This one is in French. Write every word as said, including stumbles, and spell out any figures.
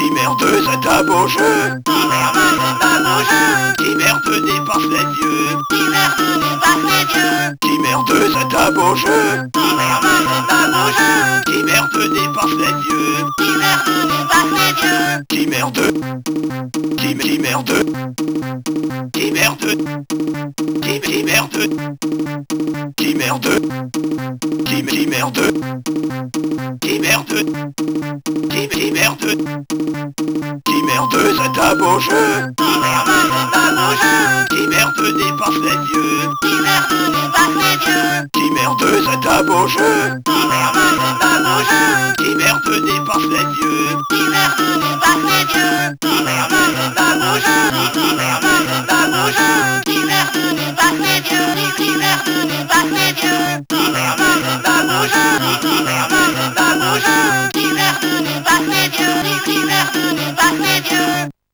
Qui merde c'est un beau jeu. Qui merde c'est un beau jeu. Qui merde dépasse les vieux. Qui merde dépasse les vieux. Qui merde c'est un beau jeu. Qui merde c'est un beau jeu. Qui merde dépasse les vieux. Qui merde dépasse les vieux. Qui merde. Qui, qui merde. Qui merde. Qui, qui merde. Qui merde. Qui, qui merde. Qui merde. Qui, qui merde. Qui merde c'est un beau jeu. Qui merde c'est un beau jeu. Qui merde dépasse les vieux. Qui merde dépasse les vieux. Qui merde c'est un beau jeu. Qui merde c'est un beau jeu. Qui merde dépasse les vieux. Qui merde dépasse les vieux. Qui merde c'est un beau jeu. Qui merde c'est un beau jeu. Qui merde dépasse les vieux. Qui merde dépasse les vieux. Qui merde c'est un beau jeu. Qui merde c'est un beau jeu. Qui merde dépasse les vieux. Qui merde